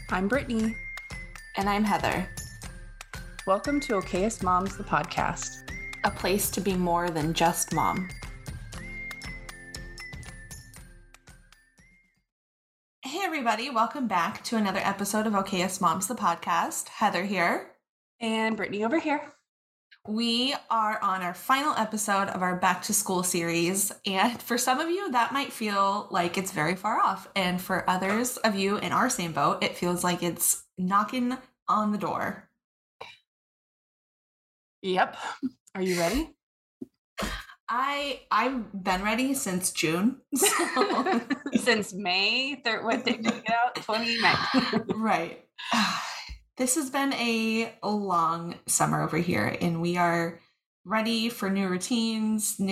I'm Brittany. And I'm Heather. Welcome to Okayest Moms, the podcast. A place to be more than just mom. Hey everybody, welcome back to another episode of Okayest Moms, the podcast. Heather here. And Brittany over here. We are on our final episode of our back to school series. And for some of you, that might feel like it's very far off. And for others of you in our same boat, it feels like it's knocking on the door. Yep. Are you ready? I've been ready since June. So. Since May. What did you get out? 29. Right. This has been a long summer over here, and we are ready for new routines, we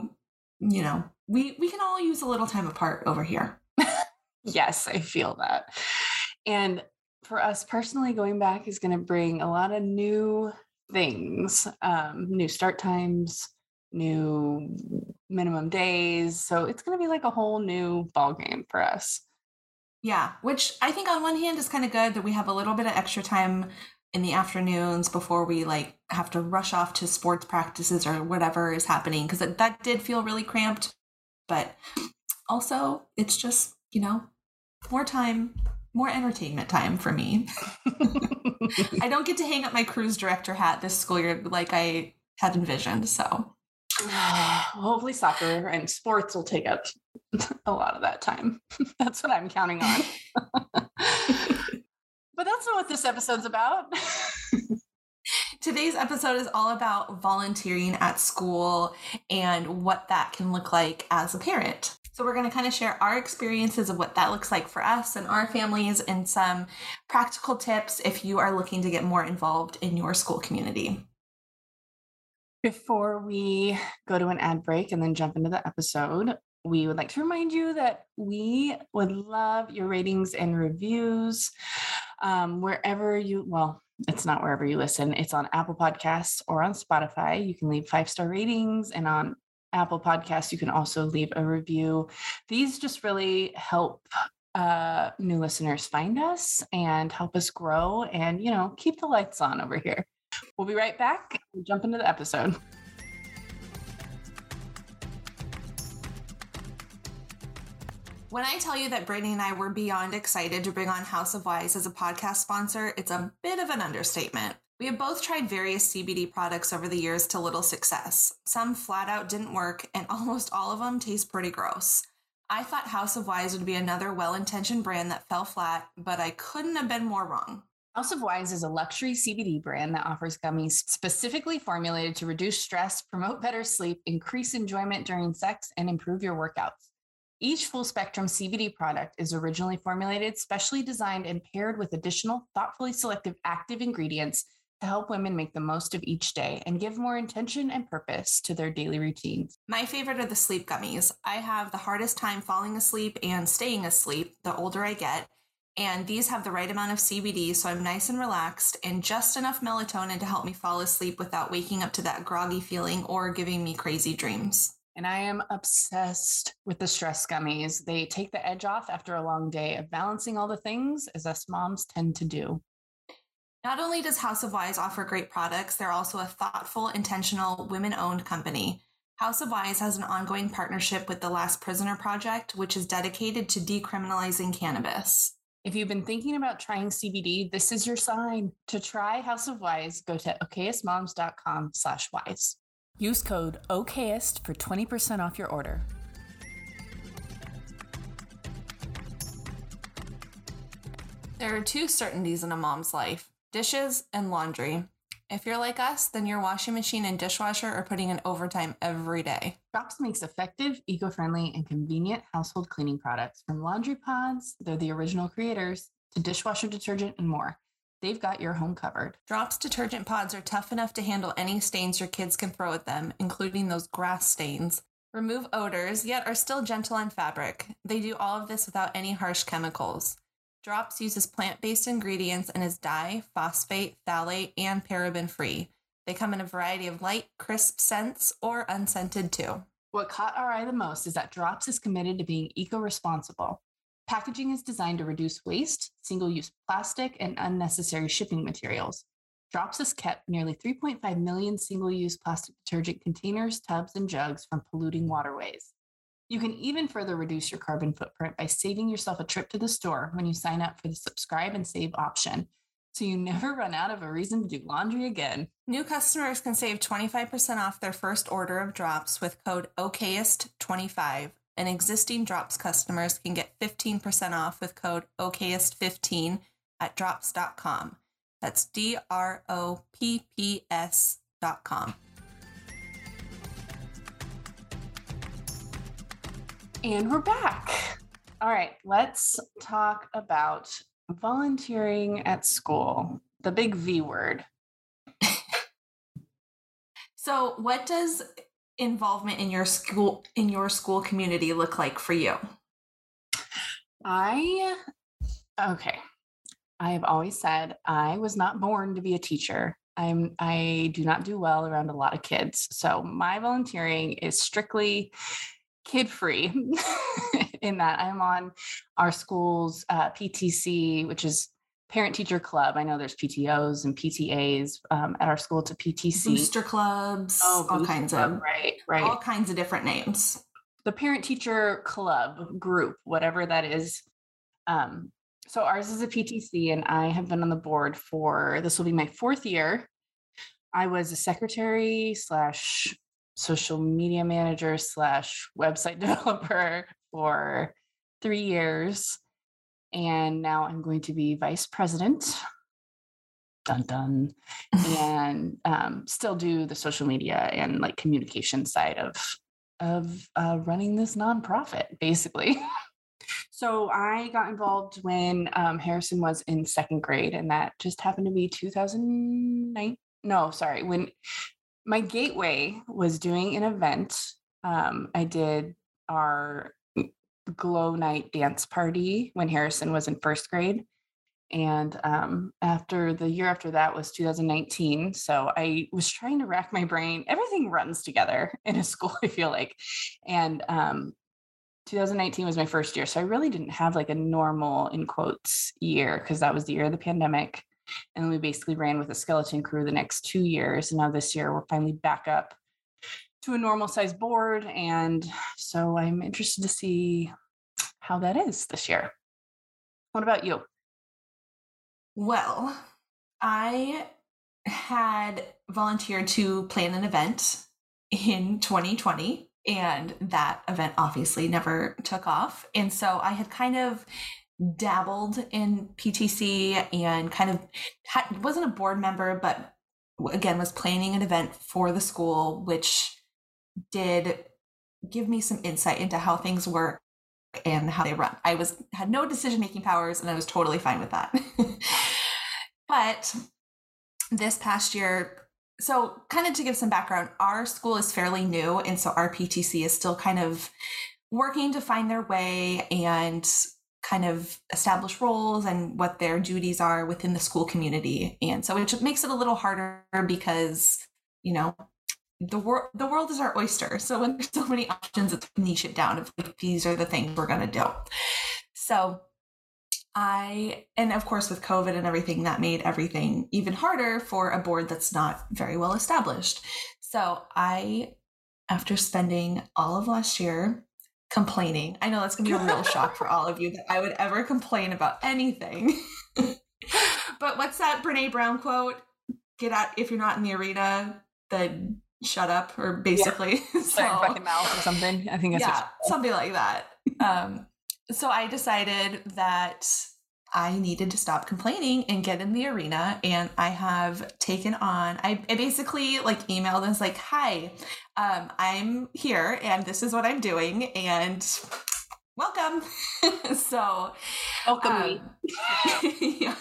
can all use a little time apart over here. Yes, I feel that. And for us personally, going back is going to bring a lot of new things, new start times, new minimum days. So it's going to be like a whole new ball game for us. Yeah, which I think on one hand is kind of good that we have a little bit of extra time in the afternoons before we have to rush off to sports practices or whatever is happening, because that did feel really cramped. But also it's just, more time, more entertainment time for me. I don't get to hang up my cruise director hat this school year like I had envisioned, so. Hopefully soccer and sports will take up a lot of that time. That's what I'm counting on. But that's not what this episode's about. Today's episode is all about volunteering at school and what that can look like as a parent. So we're going to kind of share our experiences of what that looks like for us and our families and some practical tips if you are looking to get more involved in your school community. Before we go to an ad break and then jump into the episode, we would like to remind you that we would love your ratings and reviews wherever it's not wherever you listen. It's on Apple Podcasts or on Spotify. You can leave 5-star ratings, and on Apple Podcasts, you can also leave a review. These just really help new listeners find us and help us grow and, keep the lights on over here. We'll be right back. We'll jump into the episode. When I tell you that Brittany and I were beyond excited to bring on House of Wise as a podcast sponsor, it's a bit of an understatement. We have both tried various CBD products over the years to little success. Some flat out didn't work, and almost all of them taste pretty gross. I thought House of Wise would be another well-intentioned brand that fell flat, but I couldn't have been more wrong. House of Wise is a luxury CBD brand that offers gummies specifically formulated to reduce stress, promote better sleep, increase enjoyment during sex, and improve your workouts. Each full-spectrum CBD product is originally formulated, specially designed, and paired with additional thoughtfully selective active ingredients to help women make the most of each day and give more intention and purpose to their daily routines. My favorite are the sleep gummies. I have the hardest time falling asleep and staying asleep the older I get. And these have the right amount of CBD, so I'm nice and relaxed, and just enough melatonin to help me fall asleep without waking up to that groggy feeling or giving me crazy dreams. And I am obsessed with the stress gummies. They take the edge off after a long day of balancing all the things, as us moms tend to do. Not only does House of Wise offer great products, they're also a thoughtful, intentional, women-owned company. House of Wise has an ongoing partnership with the Last Prisoner Project, which is dedicated to decriminalizing cannabis. If you've been thinking about trying CBD, this is your sign. To try House of Wise, go to okayestmoms.com/wise. Use code OKayest for 20% off your order. There are two certainties in a mom's life: dishes and laundry. If you're like us, then your washing machine and dishwasher are putting in overtime every day. Drops makes effective, eco-friendly, and convenient household cleaning products. From laundry pods, they're the original creators, to dishwasher detergent and more. They've got your home covered. Drops detergent pods are tough enough to handle any stains your kids can throw at them, including those grass stains. Remove odors, yet are still gentle on fabric. They do all of this without any harsh chemicals. Drops uses plant-based ingredients and is dye, phosphate, phthalate, and paraben-free. They come in a variety of light, crisp scents or unscented too. What caught our eye the most is that Drops is committed to being eco-responsible. Packaging is designed to reduce waste, single-use plastic, and unnecessary shipping materials. Drops has kept nearly 3.5 million single-use plastic detergent containers, tubs, and jugs from polluting waterways. You can even further reduce your carbon footprint by saving yourself a trip to the store when you sign up for the subscribe and save option, so you never run out of a reason to do laundry again. New customers can save 25% off their first order of drops with code OKayest25, and existing Drops customers can get 15% off with code OKayest15 at drops.com. That's DROPPS.com. And we're back. All right, let's talk about volunteering at school, the big V word. So, what does involvement in your school community look like for you? I have always said I was not born to be a teacher. I do not do well around a lot of kids. So my volunteering is strictly kid-free in that I'm on our school's PTC, which is Parent Teacher Club. I know there's PTOs and PTAs at our school. It's a PTC. Booster clubs, all kinds of different names. The Parent Teacher Club group, whatever that is. So ours is a PTC, and I have been on the board this will be my 4th year. I was a secretary / social media manager / website developer for 3 years. And now I'm going to be vice president. Dun dun. And still do the social media and like communication side of running this nonprofit, basically. So I got involved when Harrison was in 2nd grade, and that just happened to be 2009. No, sorry. When my Gateway was doing an event, I did our Glow Night dance party when Harrison was in 1st grade. And after the year after that was 2019. So I was trying to rack my brain. Everything runs together in a school, I feel like. And 2019 was my 1st year. So I really didn't have like a normal, in quotes, year, because that was the year of the pandemic. And we basically ran with a skeleton crew the next 2 years. And now this year we're finally back up to a normal size board. And so I'm interested to see how that is this year. What about you? Well, I had volunteered to plan an event in 2020, and that event obviously never took off. And so I had kind of dabbled in PTC and kind of wasn't a board member, but again, was planning an event for the school, which did give me some insight into how things work and how they run. I had no decision-making powers, and I was totally fine with that. But this past year, so kind of to give some background, our school is fairly new, and so our PTC is still kind of working to find their way and kind of establish roles and what their duties are within the school community. And so it makes it a little harder because, you know, the world is our oyster. So when there's so many options, it's niche it down of like, these are the things we're going to do. So and of course with COVID and everything, that made everything even harder for a board that's not very well established. So after spending all of last year complaining, I know that's going to be a real shock for all of you that I would ever complain about anything. But what's that Brene Brown quote? Get out, if you're not in the arena, then shut up, or basically. Yeah. So, fucking mouth or something. I think that's something like that. So I decided that I needed to stop complaining and get in the arena. And I have taken on, I basically like emailed and was like, hi, I'm here and this is what I'm doing, and welcome. So welcome me. Yeah.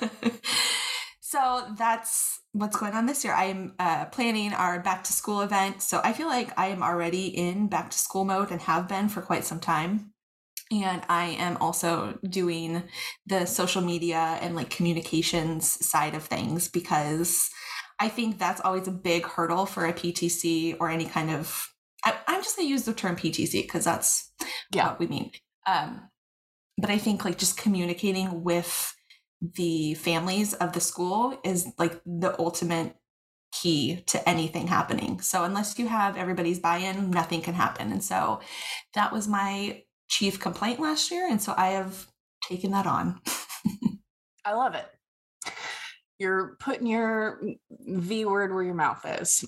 So that's what's going on this year. I'm planning our back to school event. So I feel like I am already in back to school mode and have been for quite some time. And I am also doing the social media and like communications side of things, because I think that's always a big hurdle for a PTC or any kind of, I'm just going to use the term PTC because that's what we mean. But I think like just communicating with the families of the school is like the ultimate key to anything happening. So unless you have everybody's buy-in, nothing can happen. And so that was my chief complaint last year. And so I have taken that on. I love it. You're putting your V word where your mouth is.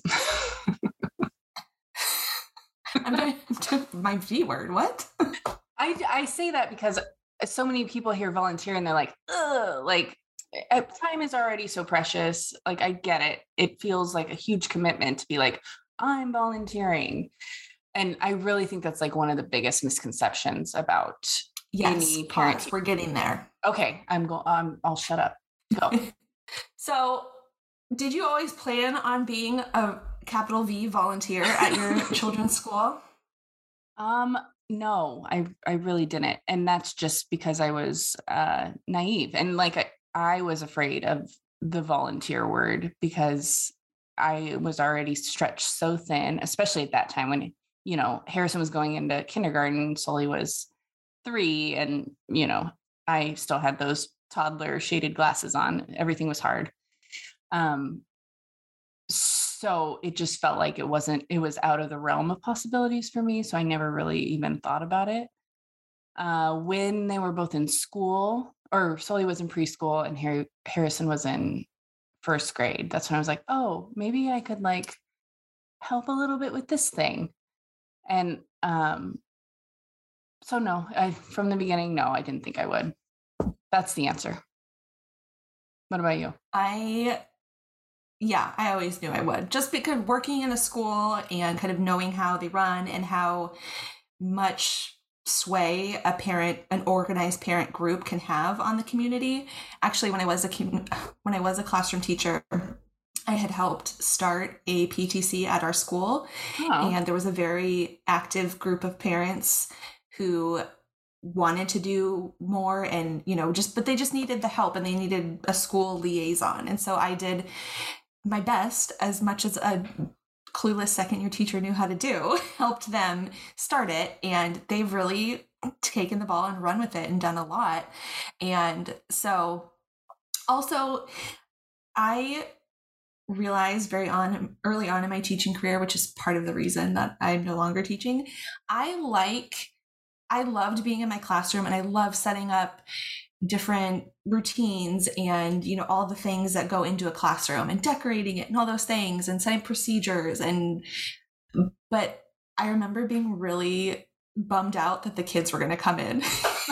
I'm doing my V word. What? I say that because so many people hear volunteer and they're like, ugh, like time is already so precious. Like, I get it. It feels like a huge commitment to be like, I'm volunteering. And I really think that's like one of the biggest misconceptions about any parent. We're getting there. Okay. I'll shut up. Go. So did you always plan on being a capital V volunteer at your children's school? No, I really didn't. And that's just because I was naive. And like I was afraid of the volunteer word because I was already stretched so thin, especially at that time when, you know, Harrison was going into kindergarten, Sully was 3, and, you know, I still had those toddler shaded glasses on. Everything was hard. So it just felt like it was out of the realm of possibilities for me. So I never really even thought about it. When they were both in school, or Sully was in preschool and Harrison was in first grade, that's when I was like, oh, maybe I could like help a little bit with this thing. And so no, from the beginning, no, I didn't think I would. That's the answer. What about you? I always knew I would, just because working in a school and kind of knowing how they run and how much sway an organized parent group can have on the community. Actually, when I was a classroom teacher, I had helped start a PTC at our school. Oh. And there was a very active group of parents who wanted to do more and, you know, but they just needed the help and they needed a school liaison. And so I did my best, as much as a clueless second-year teacher knew how to do, helped them start it. And they've really taken the ball and run with it and done a lot. And so also I realized early on in my teaching career, which is part of the reason that I'm no longer teaching, I loved being in my classroom and I love setting up different routines and, you know, all the things that go into a classroom and decorating it and all those things and setting procedures. But I remember being really bummed out that the kids were going to come in. And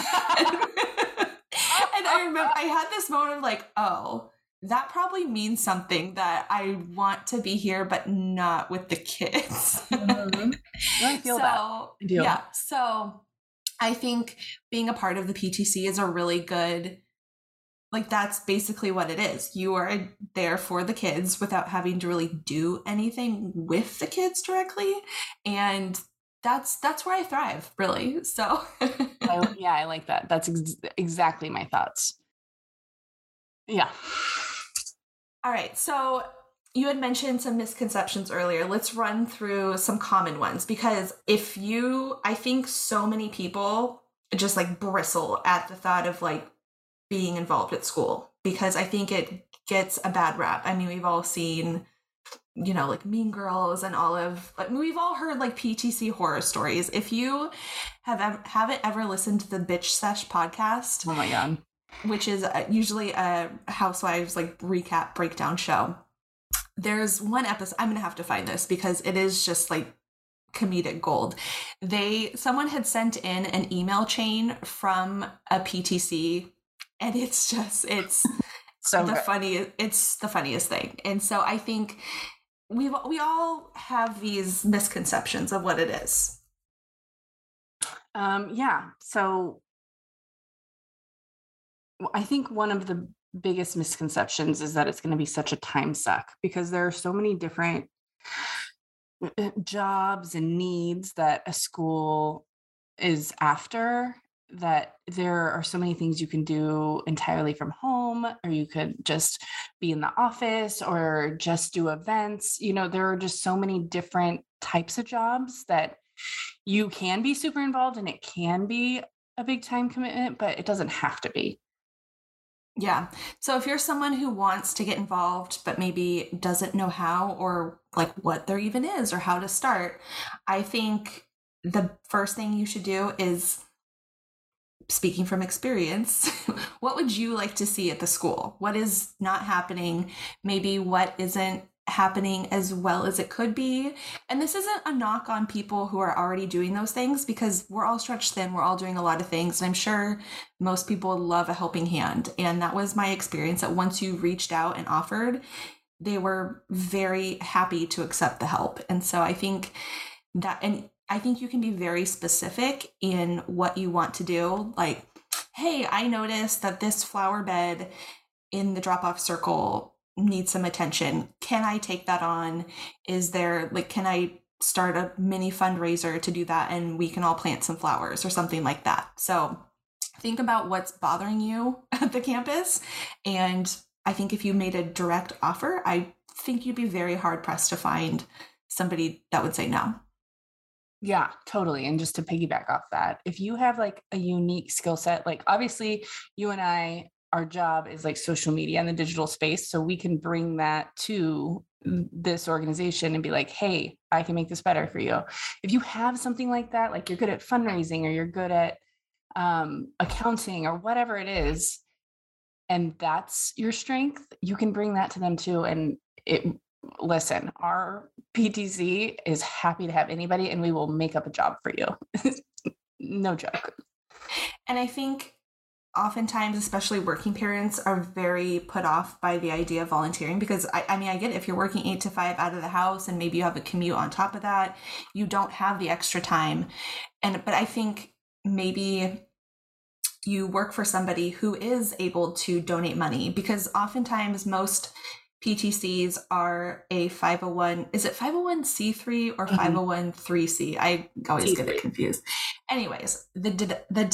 I remember I had this moment of like, oh, that probably means something that I want to be here, but not with the kids. Mm-hmm. I feel that. I do. Yeah. So I think being a part of the PTC is a really good, like, that's basically what it is. You are there for the kids without having to really do anything with the kids directly. And that's where I thrive, really. So I like that. That's exactly my thoughts. Yeah. All right. So you had mentioned some misconceptions earlier. Let's run through some common ones, because I think so many people just like bristle at the thought of like being involved at school, because I think it gets a bad rap. I mean, we've all seen, you know, like Mean Girls and we've all heard like PTC horror stories. If you haven't ever listened to the Bitch Sesh podcast, oh my God, which is usually a housewives like recap breakdown show. There's one episode, I'm going to have to find this because it is just like comedic gold. Someone had sent in an email chain from a PTC, and it's so the funniest thing. And so I think we all have these misconceptions of what it is. Yeah. So I think one of the biggest misconceptions is that it's going to be such a time suck, because there are so many different jobs and needs that a school is after, that there are so many things you can do entirely from home, or you could just be in the office or just do events. You know, there are just so many different types of jobs that you can be super involved and it can be a big time commitment, but it doesn't have to be. Yeah. So if you're someone who wants to get involved, but maybe doesn't know how or like what there even is or how to start, I think the first thing you should do is, speaking from experience, what would you like to see at the school? What is not happening? Maybe what isn't happening as well as it could be. And this isn't a knock on people who are already doing those things, because we're all stretched thin. We're all doing a lot of things. And I'm sure most people love a helping hand. And that was my experience, that once you reached out and offered, they were very happy to accept the help. And so I think you can be very specific in what you want to do. Like, hey, I noticed that this flower bed in the drop-off circle needs some attention. Can I take that on? Can I start a mini fundraiser to do that, and we can all plant some flowers or something like that? So think about what's bothering you at the campus. And I think if you made a direct offer, I think you'd be very hard pressed to find somebody that would say no. Yeah, totally. And just to piggyback off that, if you have like a unique skill set, like obviously you and I, our job is like social media and the digital space. So we can bring that to this organization and be like, hey, I can make this better for you. If you have something like that, like you're good at fundraising or you're good at accounting or whatever it is, and that's your strength, you can bring that to them too. And listen, our PTC is happy to have anybody, and we will make up a job for you. No joke. And I think oftentimes, especially working parents, are very put off by the idea of volunteering, because I mean, I get it. If you're working 8 to 5 out of the house and maybe you have a commute on top of that, you don't have the extra time. But I think maybe you work for somebody who is able to donate money, because oftentimes most PTCs are a 501, is it 501c3 or 501(c)(3)? I always get it confused. Anyways, the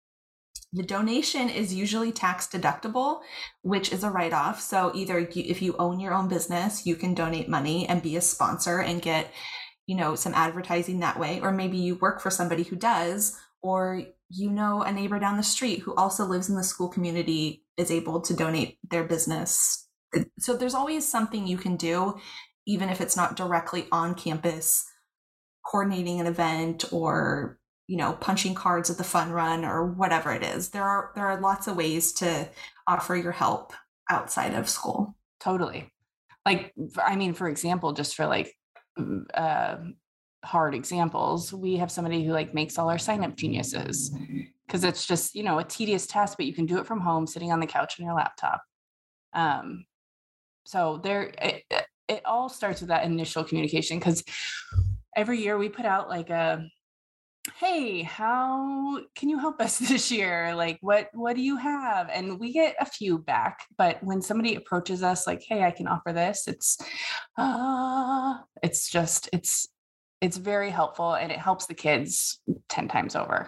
donation is usually tax deductible, which is a write-off. So either if you own your own business, you can donate money and be a sponsor and get, some advertising that way. Or maybe you work for somebody who does, or a neighbor down the street who also lives in the school community is able to donate their business. So there's always something you can do, even if it's not directly on campus, coordinating an event or, punching cards at the fun run or whatever it is. There are lots of ways to offer your help outside of school. Totally. Like, I mean, for example, just for like hard examples, we have somebody who like makes all our sign-up geniuses, because it's just, a tedious task, but you can do it from home, sitting on the couch on your laptop. So it all starts with that initial communication, because every year we put out like hey, how can you help us this year? Like, what do you have? And we get a few back, but when somebody approaches us like, hey, I can offer this, it's very helpful, and it helps the kids 10 times over.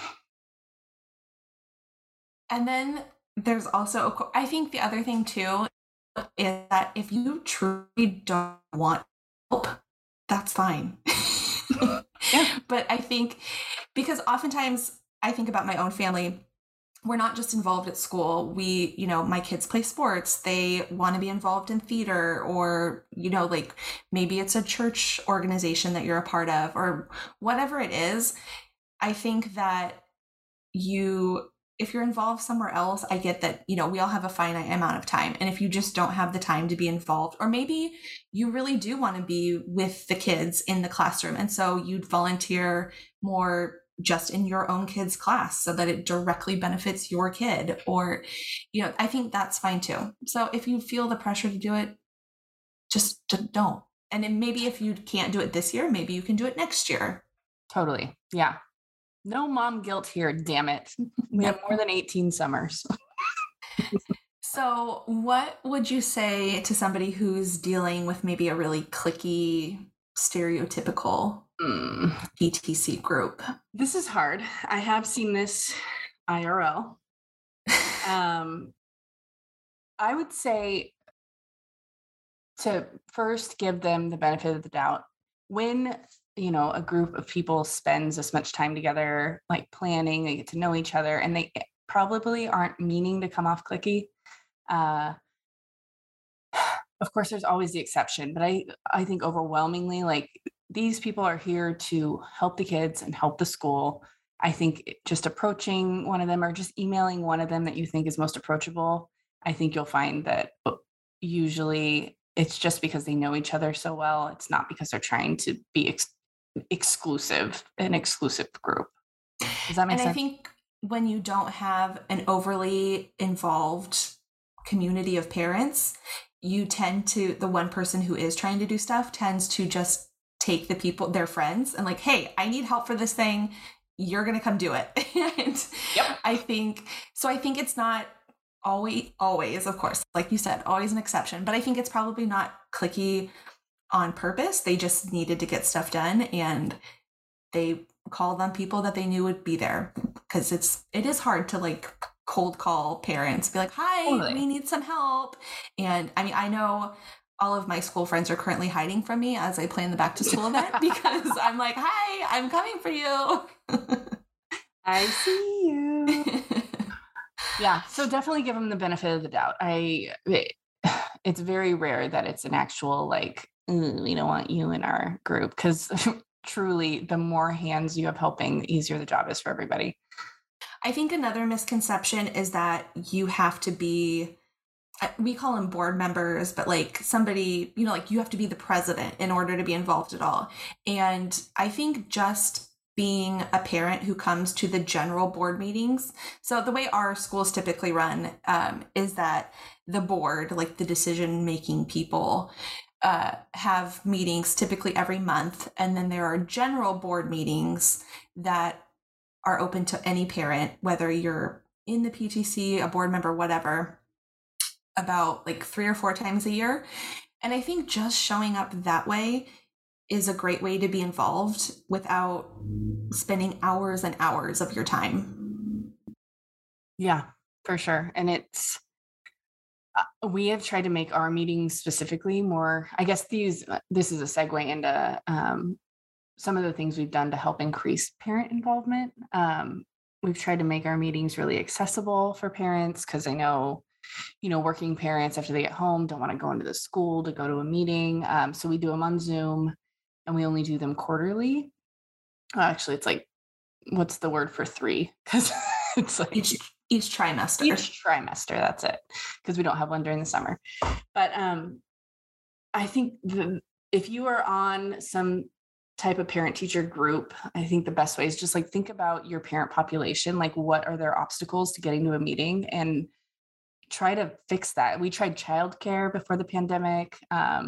And then there's also, I think the other thing too, is that if you truly don't want help, that's fine. Yeah. But I think, because oftentimes I think about my own family, we're not just involved at school. We, my kids play sports. They want to be involved in theater, or, like maybe it's a church organization that you're a part of, or whatever it is. I think that if you're involved somewhere else, I get that, we all have a finite amount of time. And if you just don't have the time to be involved, or maybe you really do want to be with the kids in the classroom, and so you'd volunteer more just in your own kid's class so that it directly benefits your kid, or, I think that's fine too. So if you feel the pressure to do it, just don't. And then maybe if you can't do it this year, maybe you can do it next year. Totally. Yeah. No mom guilt here, damn it. We have more than 18 summers. So what would you say to somebody who's dealing with maybe a really cliquey, stereotypical PTC group? This is hard. I have seen this IRL. I would say to first give them the benefit of the doubt. When a group of people spends this much time together, like planning, they get to know each other, and they probably aren't meaning to come off cliquey. Of course, there's always the exception, but I think overwhelmingly, like, these people are here to help the kids and help the school. I think just approaching one of them or just emailing one of them that you think is most approachable, I think you'll find that usually it's just because they know each other so well. It's not because they're trying to be exclusive, an exclusive group. Does that make sense? And I think when you don't have an overly involved community of parents, you tend to, the one person who is trying to do stuff tends to just take the people, their friends, and like, hey, I need help for this thing. You're going to come do it. And Yep. I think it's not always, of course, like you said, always an exception, but I think it's probably not cliquey on purpose. They just needed to get stuff done, and they called on people that they knew would be there, because it is hard to like cold call parents, be like, hi, Totally. we need some help. And I mean, I know all of my school friends are currently hiding from me as I plan the back to school event, because I'm like, hi, I'm coming for you. I see you. Yeah. So definitely give them the benefit of the doubt. It's very rare that it's an actual, like, we don't want you in our group, because truly the more hands you have helping, the easier the job is for everybody. I think another misconception is that you have to be, we call them board members, but like somebody, like you have to be the president in order to be involved at all. And I think just being a parent who comes to the general board meetings. So the way our schools typically run is that the board, like the decision-making people, have meetings typically every month. And then there are general board meetings that are open to any parent, whether you're in the PTC, a board member, whatever, about like 3 or 4 times a year. And I think just showing up that way is a great way to be involved without spending hours and hours of your time. Yeah, for sure. And we have tried to make our meetings specifically more, I guess this is a segue into some of the things we've done to help increase parent involvement. We've tried to make our meetings really accessible for parents, because I know, working parents after they get home don't want to go into the school to go to a meeting. So we do them on Zoom, and we only do them quarterly. Actually, it's like, what's the word for 3? Because it's like each trimester. Each trimester, that's it, because we don't have one during the summer. But I think if you are on some type of parent teacher group, I think the best way is just like think about your parent population, like what are their obstacles to getting to a meeting, and try to fix that. We tried childcare before the pandemic,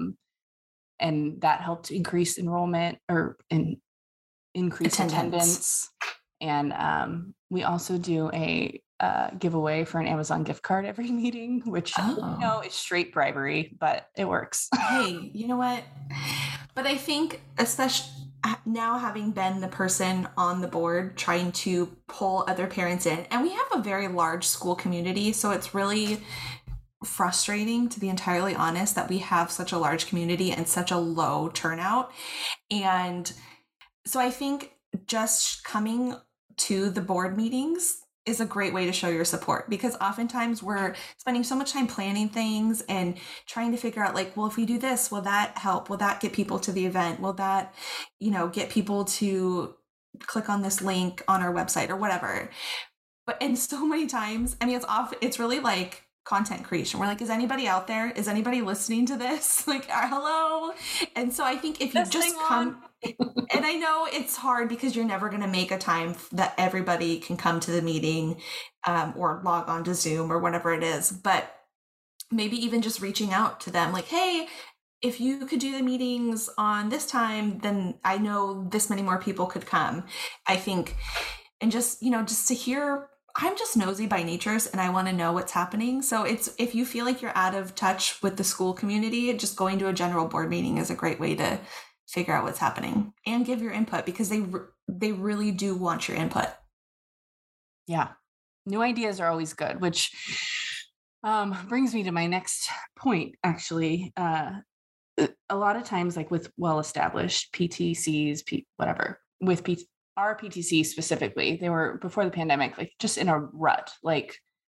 and that helped increase enrollment or increase attendance. And we also do a giveaway for an Amazon gift card every meeting, which is straight bribery, but it works. Hey, you know what? But I think, especially now having been the person on the board trying to pull other parents in, and we have a very large school community, so it's really frustrating, to be entirely honest, that we have such a large community and such a low turnout. And so I think just coming to the board meetings is a great way to show your support, because oftentimes we're spending so much time planning things and trying to figure out, like, well, if we do this, will that help? Will that get people to the event? Will that, get people to click on this link on our website or whatever? And so many times, I mean, it's really like content creation. We're like, is anybody out there? Is anybody listening to this? Like, hello. And so I think if you just come, and I know it's hard because you're never going to make a time that everybody can come to the meeting or log on to Zoom or whatever it is, but maybe even just reaching out to them like, hey, if you could do the meetings on this time, then I know this many more people could come, I think. And just, just to hear, I'm just nosy by nature and I want to know what's happening. So if you feel like you're out of touch with the school community, just going to a general board meeting is a great way to figure out what's happening and give your input, because they really do want your input. Yeah. New ideas are always good, which brings me to my next point, actually. a lot of times, like with well-established PTCs, whatever, with our PTC specifically, they were before the pandemic, like just in a rut, like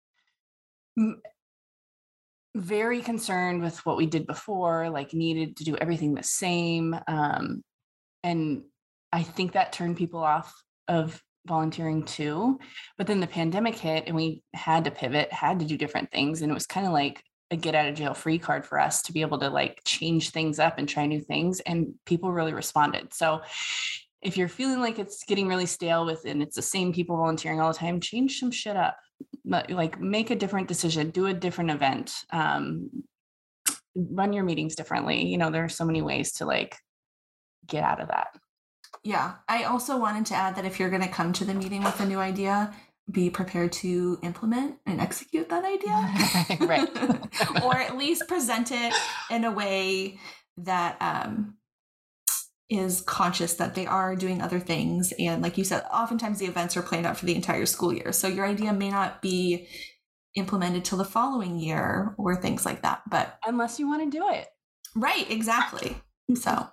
very concerned with what we did before, like needed to do everything the same. And I think that turned people off of volunteering too. But then the pandemic hit and we had to pivot, had to do different things. And it was kind of like a get out of jail free card for us to be able to like change things up and try new things. And people really responded. So if you're feeling like it's getting really stale and it's the same people volunteering all the time, change some shit up. Like make a different decision, do a different event, run your meetings differently. You know, there are so many ways to like get out of that. Yeah. I also wanted to add that if you're going to come to the meeting with a new idea, be prepared to implement and execute that idea. Right. Or at least present it in a way that is conscious that they are doing other things. And like you said, oftentimes the events are planned out for the entire school year. So your idea may not be implemented till the following year or things like that. But unless you want to do it. Right, exactly. So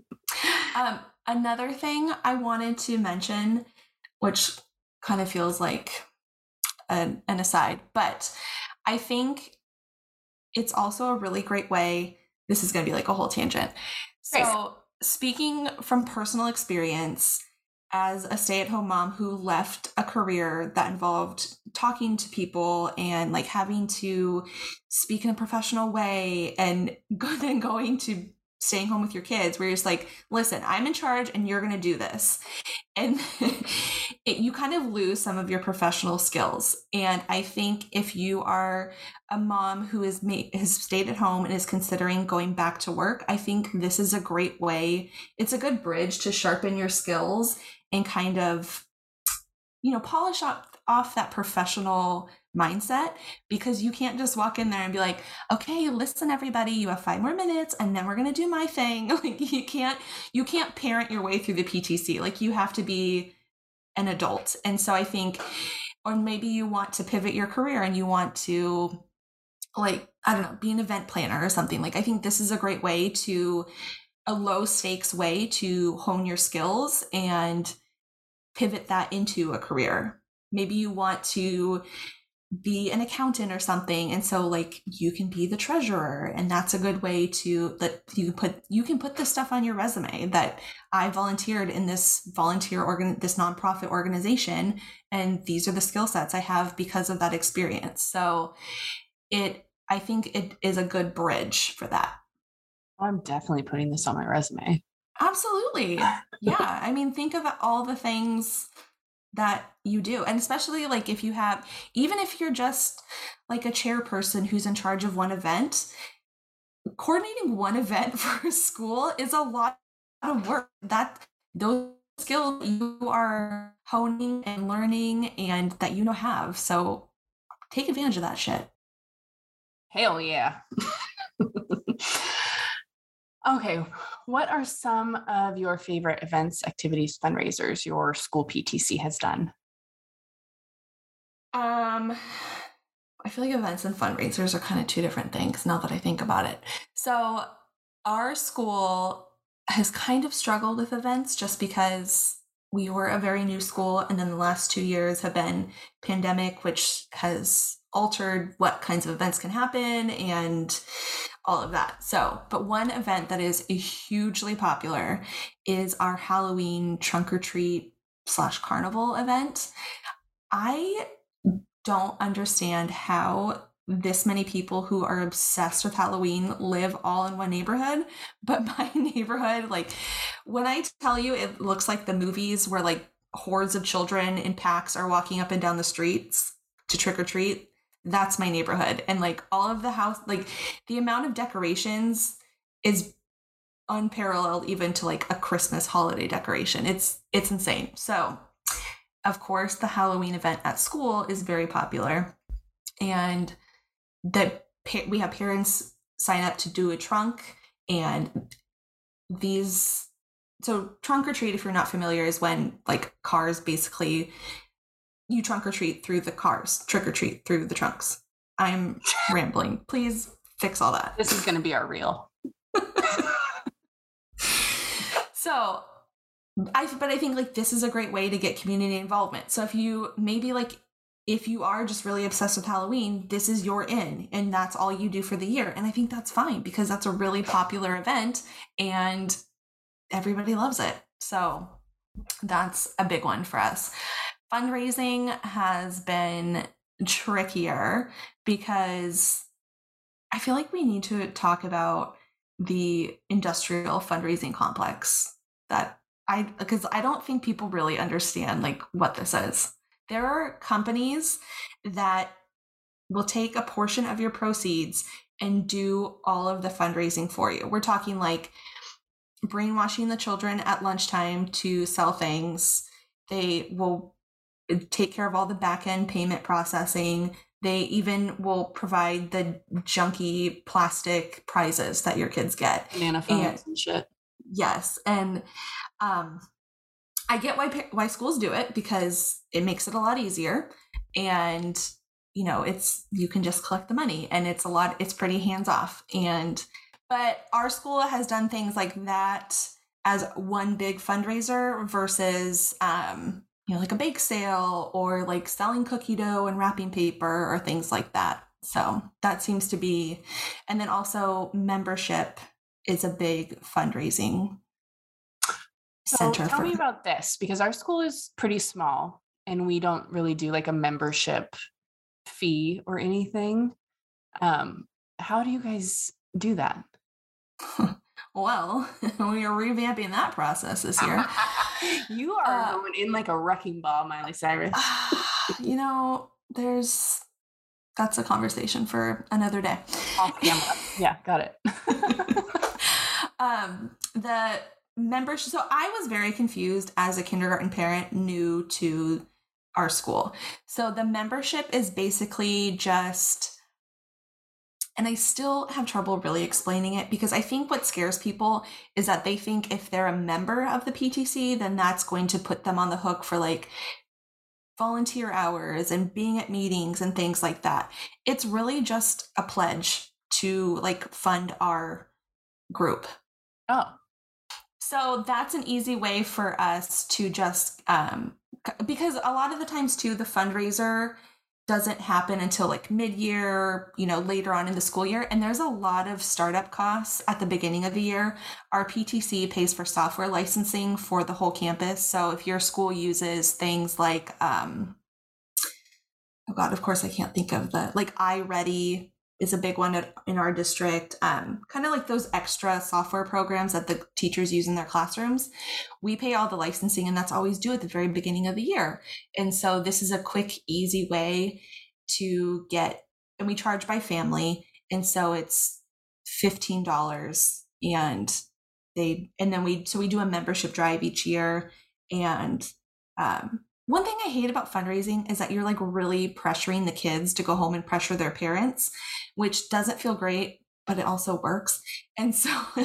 another thing I wanted to mention, which kind of feels like an aside, but I think it's also a really great way. This is going to be like a whole tangent. So speaking from personal experience as a stay-at-home mom who left a career that involved talking to people and like having to speak in a professional way and then going to staying home with your kids where you're just like, listen, I'm in charge and you're going to do this. And you kind of lose some of your professional skills. And I think if you are a mom who has stayed at home and is considering going back to work, I think this is a great way. It's a good bridge to sharpen your skills and kind of, polish off that professional mindset, because you can't just walk in there and be like, okay, listen, everybody, you have 5 more minutes and then we're going to do my thing. Like you can't parent your way through the PTC. Like you have to be an adult. And so I think, or maybe you want to pivot your career and you want to be an event planner or something. Like, I think this is a great way a low stakes way to hone your skills and pivot that into a career. Maybe you want to be an accountant or something. And so like you can be the treasurer, and that's a good way that you can put this stuff on your resume that I volunteered in this this nonprofit organization. And these are the skill sets I have because of that experience. So I think it is a good bridge for that. I'm definitely putting this on my resume. Absolutely. Yeah. I mean, think of all the things that you do. And especially like even if you're just like a chairperson who's in charge of one event, coordinating one event for a school is a lot of work. Those skills you are honing and learning and that have. So take advantage of that shit. Hell yeah. Okay, what are some of your favorite events, activities, fundraisers your school PTC has done? I feel like events and fundraisers are kind of two different things now that I think about it. So our school has kind of struggled with events just because we were a very new school, and then the last 2 years have been pandemic, which has altered what kinds of events can happen and all of that. So, but one event that is hugely popular is our Halloween trunk or treat / carnival event. I don't understand how this many people who are obsessed with Halloween live all in one neighborhood, but my neighborhood, like when I tell you, it looks like the movies where like hordes of children in packs are walking up and down the streets to trick or treat. That's my neighborhood. And like all of the house, like the amount of decorations is unparalleled even to like a Christmas holiday decoration. It's insane. So of course the Halloween event at school is very popular, and we have parents sign up to do a trunk, and so trunk or treat, if you're not familiar, is when like cars basically you trunk or treat through the cars, trick or treat through the trunks. I'm rambling. Please fix all that. This is going to be our reel. But I think like this is a great way to get community involvement. So if you are just really obsessed with Halloween, this is your in, and that's all you do for the year. And I think that's fine because that's a really popular event and everybody loves it. So that's a big one for us. Fundraising has been trickier because I feel like we need to talk about the industrial fundraising complex because I don't think people really understand like what this is. There are companies that will take a portion of your proceeds and do all of the fundraising for you. We're talking like brainwashing the children at lunchtime to sell things. They will take care of all the back-end payment processing. They even will provide the junky plastic prizes that your kids get. Banana phones and shit. Yes. And I get why schools do it because it makes it a lot easier. And, you can just collect the money and it's pretty hands off. But our school has done things like that as one big fundraiser versus, like a bake sale or like selling cookie dough and wrapping paper or things like that. So that seems to be, and then also membership is a big fundraising center. So tell me about this, because our school is pretty small and we don't really do like a membership fee or anything. How do you guys do that? Well, we are revamping that process this year. You are going in like a wrecking ball, Miley Cyrus. That's a conversation for another day. Off camera. Yeah, got it. The membership. So I was very confused as a kindergarten parent new to our school. So the membership is basically just, and I still have trouble really explaining it because I think what scares people is that they think if they're a member of the PTC, then that's going to put them on the hook for like volunteer hours and being at meetings and things like that. It's really just a pledge to like fund our group. Oh. So that's an easy way for us to just, because a lot of the times too, the fundraiser doesn't happen until like mid-year, later on in the school year. And there's a lot of startup costs at the beginning of the year. Our PTC pays for software licensing for the whole campus. So if your school uses things like, oh God, of course I can't think of like iReady is a big one in our district. Kind of like those extra software programs that the teachers use in their classrooms. We pay all the licensing and that's always due at the very beginning of the year. And so this is a quick, easy way to get, and we charge by family. And so it's $15 and we do a membership drive each year. And, one thing I hate about fundraising is that you're like really pressuring the kids to go home and pressure their parents, which doesn't feel great, but it also works. And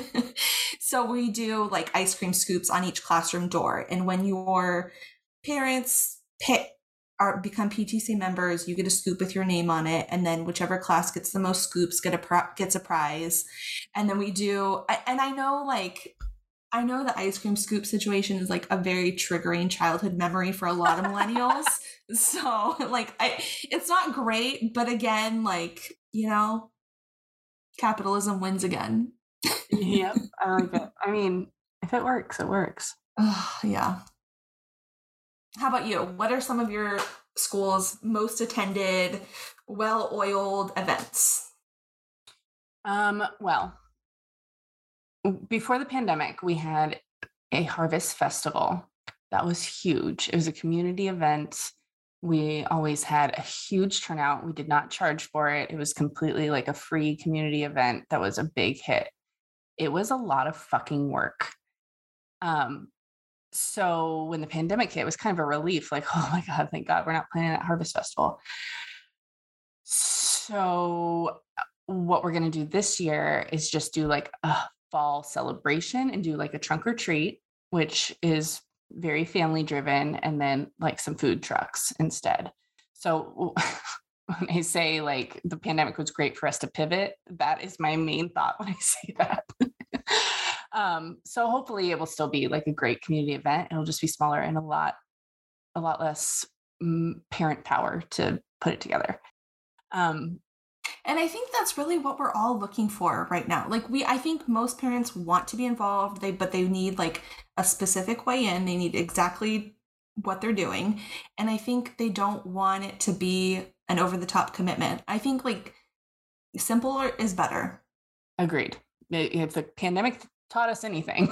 so we do like ice cream scoops on each classroom door. And when your parents become PTC members, you get a scoop with your name on it. And then whichever class gets the most scoops gets a prize. And then we do, and I know the ice cream scoop situation is like a very triggering childhood memory for a lot of millennials. So like, it's not great, but again, like, capitalism wins again. Yep. I like it. I mean, if it works, it works. Yeah. How about you? What are some of your school's most attended, well-oiled events? Well, before the pandemic, we had a harvest festival that was huge. It was a community event. We always had a huge turnout. We did not charge for it. It was completely like a free community event that was a big hit. It was a lot of fucking work. So when the pandemic hit, it was kind of a relief, like, oh my God, thank God we're not planning that harvest festival. So what we're going to do this year is just do like a fall celebration and do like a trunk or treat, which is very family driven, and then like some food trucks instead. So when I say like the pandemic was great for us to pivot, that is my main thought when I say that. So hopefully it will still be like a great community event. It'll just be smaller and a lot less parent power to put it together. And I think that's really what we're all looking for right now. Like I think most parents want to be involved, but they need like a specific way in. They need exactly what they're doing. And I think they don't want it to be an over the top commitment. I think like simpler is better. Agreed. If the pandemic taught us anything.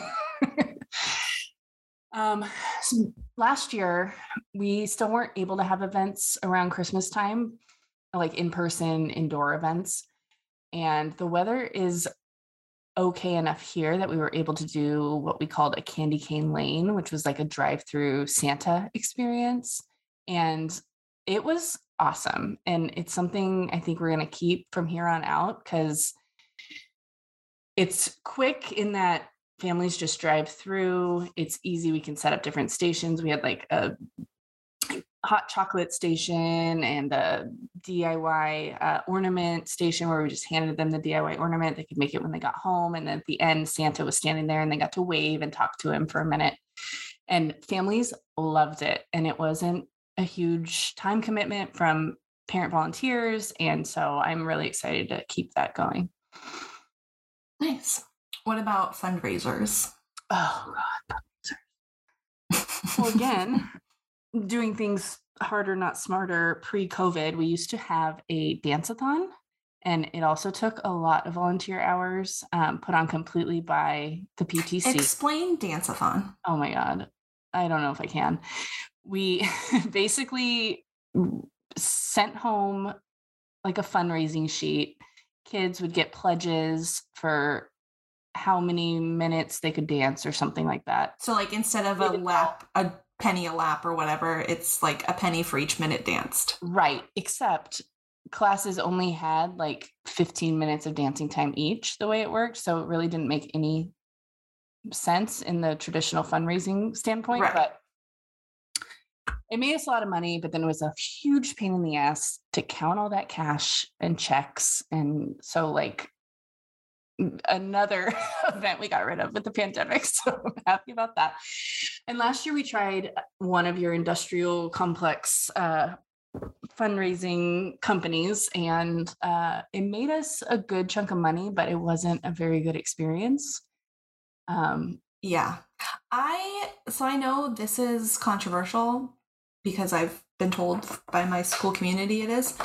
So last year, we still weren't able to have events around Christmas time, like in-person indoor events. And the weather is okay enough here that we were able to do what we called a candy cane lane, which was like a drive-through Santa experience. And it was awesome. And it's something I think we're going to keep from here on out because it's quick in that families just drive through. It's easy. We can set up different stations. We had like a hot chocolate station and a DIY ornament station where we just handed them the DIY ornament. They could make it when they got home. And then at the end, Santa was standing there and they got to wave and talk to him for a minute. And families loved it. And it wasn't a huge time commitment from parent volunteers. And so I'm really excited to keep that going. Nice. What about fundraisers? Oh, God. Fundraisers. Well, again, doing things harder, not smarter. Pre-COVID, we used to have a dance-a-thon, and it also took a lot of volunteer hours put on completely by the PTC. Explain dance-a-thon. Oh my God. I don't know if I can. We basically sent home like a fundraising sheet. Kids would get pledges for how many minutes they could dance or something like that. So like instead of a penny a lap or whatever, it's like a penny for each minute danced. Right. Except classes only had like 15 minutes of dancing time each, the way it worked. So it really didn't make any sense in the traditional fundraising standpoint. Right. But it made us a lot of money, but then it was a huge pain in the ass to count all that cash and checks. And so like another event we got rid of with the pandemic. So I'm happy about that. And last year we tried one of your industrial complex fundraising companies, and it made us a good chunk of money, but it wasn't a very good experience. Yeah. I know this is controversial because I've been told by my school community it is.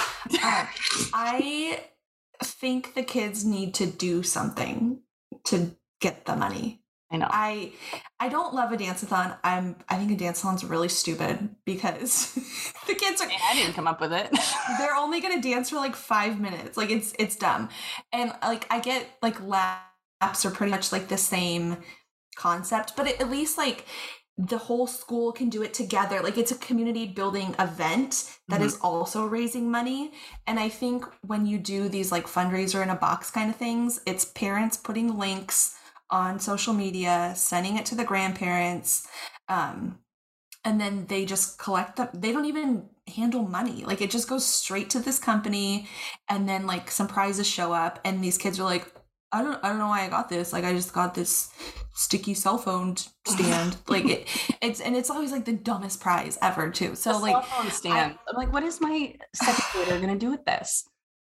I think the kids need to do something to get the money. I know. I don't love a dance-a-thon. I think a dance-a-thon's really stupid because the kids are. I didn't come up with it. They're only gonna dance for like 5 minutes. Like it's dumb. And like I get like laps are pretty much like the same concept, but at least like the whole school can do it together. Like it's a community building event that is also raising money. And I think when you do these like fundraiser in a box kind of things, it's parents putting links on social media, sending it to the grandparents. And then they just collect them. They don't even handle money. Like it just goes straight to this company. And then like some prizes show up and these kids are like, I don't know why I got this. Like I just got this sticky cell phone stand. Like it's always like the dumbest prize ever too. So like cell phone stand. I'm like, what is my second grader gonna do with this?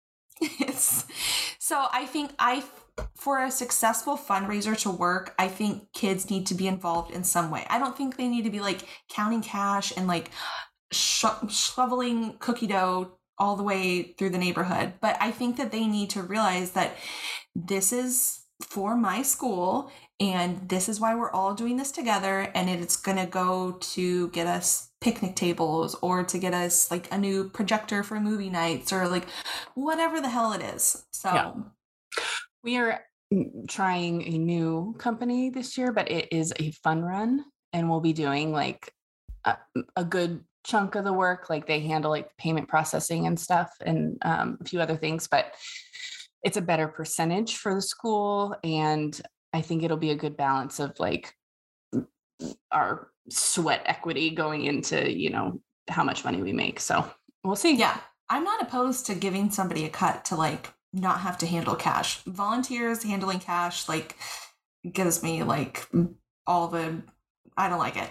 So I think for a successful fundraiser to work, I think kids need to be involved in some way. I don't think they need to be like counting cash and like shoveling cookie dough all the way through the neighborhood. But I think that they need to realize that this is for my school and this is why we're all doing this together, and it's going to go to get us picnic tables or to get us like a new projector for movie nights or like whatever the hell it is. So yeah. We are trying a new company this year, but it is a fun run, and we'll be doing like a good chunk of the work. Like they handle like payment processing and stuff and a few other things, but it's a better percentage for the school. And I think it'll be a good balance of like our sweat equity going into, you know, how much money we make. So we'll see. Yeah. I'm not opposed to giving somebody a cut to like not have to handle cash. Volunteers handling cash, like gives me like I don't like it.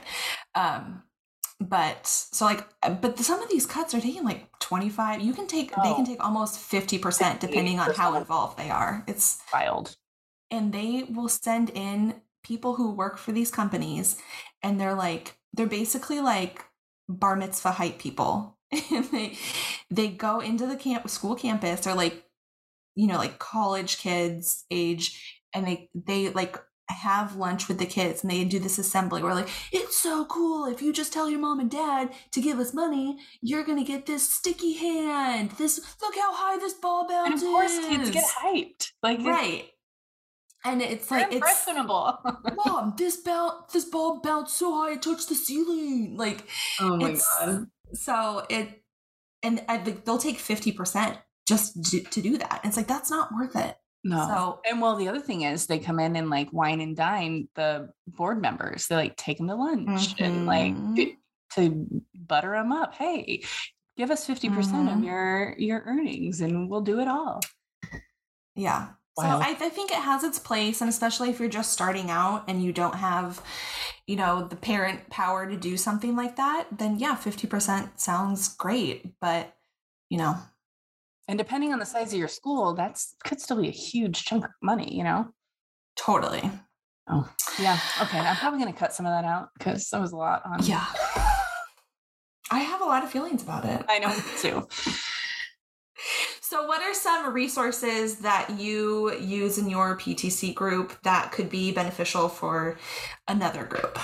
But some of these cuts are taking like 25. They can take almost 50% depending on how involved they are. It's wild. And they will send in people who work for these companies, and they're basically like bar mitzvah hype people. And they go into the school campus. They're like, like college kids age, and they like have lunch with the kids, and they do this assembly where like, it's so cool, if you just tell your mom and dad to give us money, you're gonna get this sticky hand, look how high this ball bounces. And of course kids get hyped, like, right? And it's like, impressionable. Mom, this ball bounced so high it touched the ceiling. Like, oh my God. So they'll take 50% just to do that. And it's like, that's not worth it. No. And well, the other thing is they come in and like wine and dine the board members. They like take them to lunch and like to butter them up. Hey, give us 50% of your earnings and we'll do it all. Yeah. Wow. So I think it has its place, and especially if you're just starting out and you don't have, the parent power to do something like that, then yeah, 50% sounds great. But, and depending on the size of your school, could still be a huge chunk of money, Totally. Oh, yeah. Okay. I'm probably going to cut some of that out because that was a lot on. Yeah. I have a lot of feelings about it. I know too. So what are some resources that you use in your PTC group that could be beneficial for another group?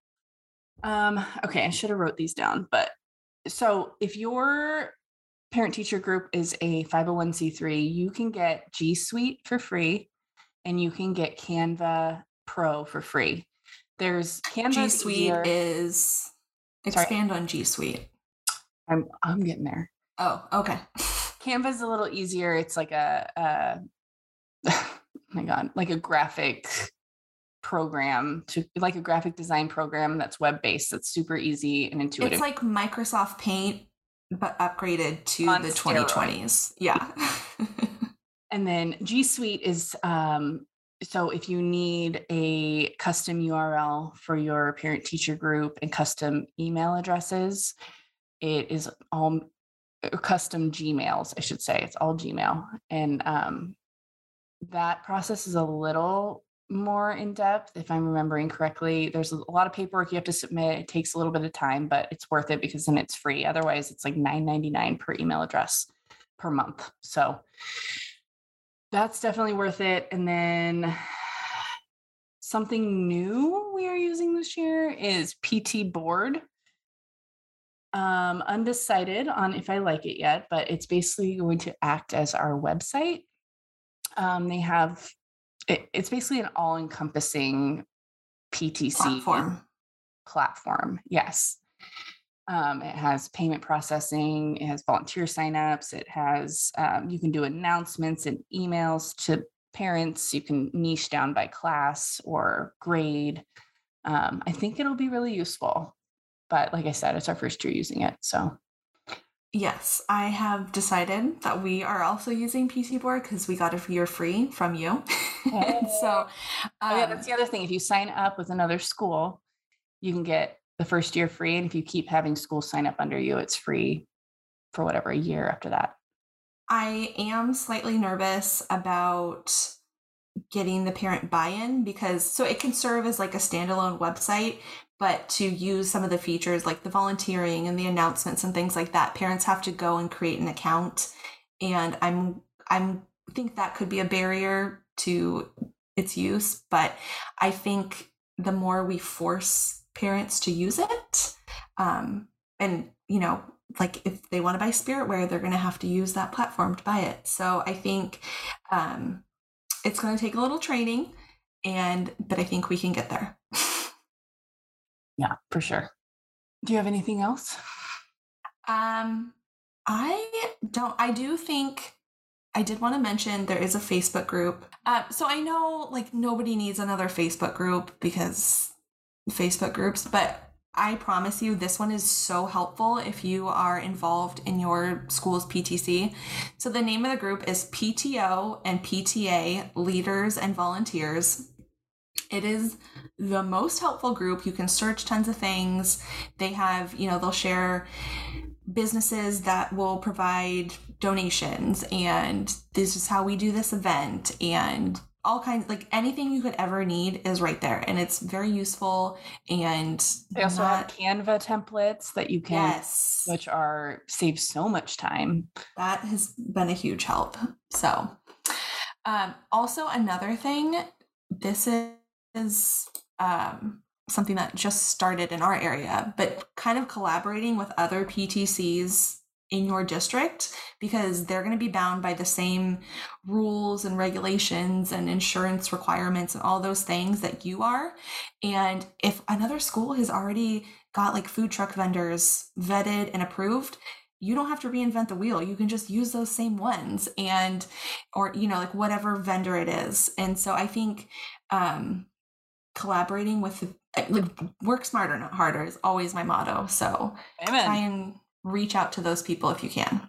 Okay. I should have wrote these down, but so if your parent-teacher group is a 501c3, you can get G Suite for free, and you can get Canva Pro for free. There's Canva. G Suite is expand on G Suite. I'm getting there. Oh, okay. Canva's a little easier. It's like oh my God, like a graphic program, like a graphic design program that's web-based. That's super easy and intuitive. It's like Microsoft Paint, but upgraded to the 2020s. Yeah. And then G Suite is, so if you need a custom URL for your parent-teacher group and custom email addresses, it is all custom Gmails, I should say. It's all Gmail. And that process is a little more in depth, if I'm remembering correctly. There's a lot of paperwork you have to submit. It takes a little bit of time, but it's worth it because then it's free. Otherwise, it's like $9.99 per email address per month. So that's definitely worth it. And then something new we are using this year is PT Board. Undecided on if I like it yet, but it's basically going to act as our website. They have it's basically an all-encompassing PTC platform. Yes. It has payment processing. It has volunteer signups. It has, you can do announcements and emails to parents. You can niche down by class or grade. I think it'll be really useful, but like I said, it's our first year using it. So yes, I have decided that we are also using PC Board because we got a year free from you. So, yeah, that's the other thing. If you sign up with another school, you can get the first year free. And if you keep having schools sign up under you, it's free for whatever, a year after that. I am slightly nervous about getting the parent buy-in because it can serve as like a standalone website, but to use some of the features like the volunteering and the announcements and things like that, parents have to go and create an account. And I think that could be a barrier to its use, but I think the more we force parents to use it, and like if they want to buy Spiritware, they're going to have to use that platform to buy it. So I think it's going to take a little training, but I think we can get there. Yeah, for sure. Do you have anything else? I do think I did want to mention there is a Facebook group. So I know like nobody needs another Facebook group because Facebook groups, but I promise you this one is so helpful if you are involved in your school's PTC. So the name of the group is PTO and PTA Leaders and Volunteers. It is the most helpful group. You can search tons of things. They have, they'll share businesses that will provide donations, and this is how we do this event, and all kinds, like anything you could ever need is right there. And it's very useful. And they also have Canva templates that you can, yes, which save so much time. That has been a huge help. So, also another thing, this is something that just started in our area, but kind of collaborating with other PTCs in your district, because they're going to be bound by the same rules and regulations and insurance requirements and all those things that you are. And if another school has already got like food truck vendors vetted and approved, you don't have to reinvent the wheel. You can just use those same ones, or like whatever vendor it is. And so I think collaborating with, work smarter, not harder, is always my motto. So Amen. Try and reach out to those people if you can.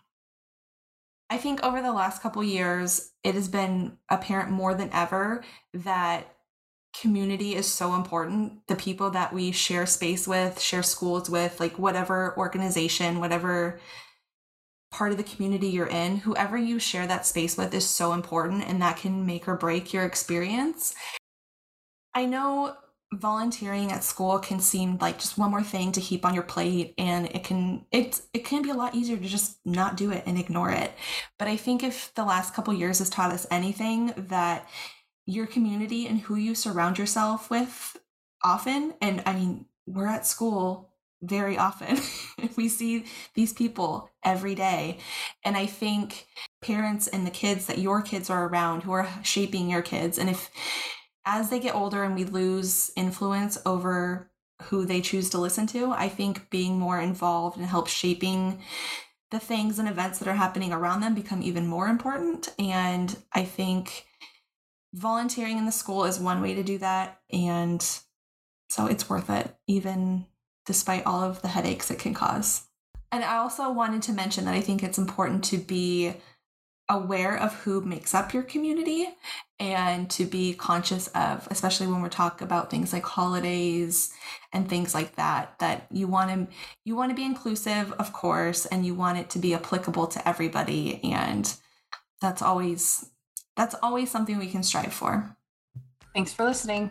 I think over the last couple years, it has been apparent more than ever that community is so important. The people that we share space with, share schools with, like whatever organization, whatever part of the community you're in, whoever you share that space with is so important, and that can make or break your experience. I know volunteering at school can seem like just one more thing to heap on your plate, and it can be a lot easier to just not do it and ignore it. But I think if the last couple years has taught us anything, that your community and who you surround yourself with often, and I mean, we're at school very often. We see these people every day. And I think parents and the kids that your kids are around who are shaping your kids, and if as they get older and we lose influence over who they choose to listen to, I think being more involved and help shaping the things and events that are happening around them become even more important. And I think volunteering in the school is one way to do that. And so it's worth it, even despite all of the headaches it can cause. And I also wanted to mention that I think it's important to be aware of who makes up your community, and to be conscious of, especially when we're talking about things like holidays and things like that, that you want to be inclusive, of course, and you want it to be applicable to everybody. And that's always something we can strive for. Thanks for listening.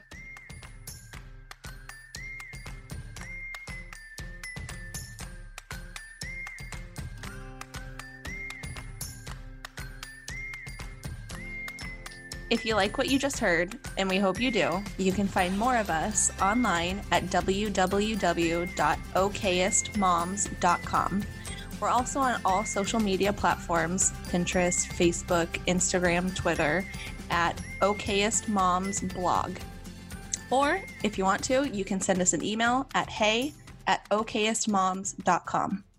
If you like what you just heard, and we hope you do, you can find more of us online at www.okayestmoms.com. We're also on all social media platforms, Pinterest, Facebook, Instagram, Twitter, at Okayest Moms Blog. Or if you want to, you can send us an email at hey@okayestmoms.com.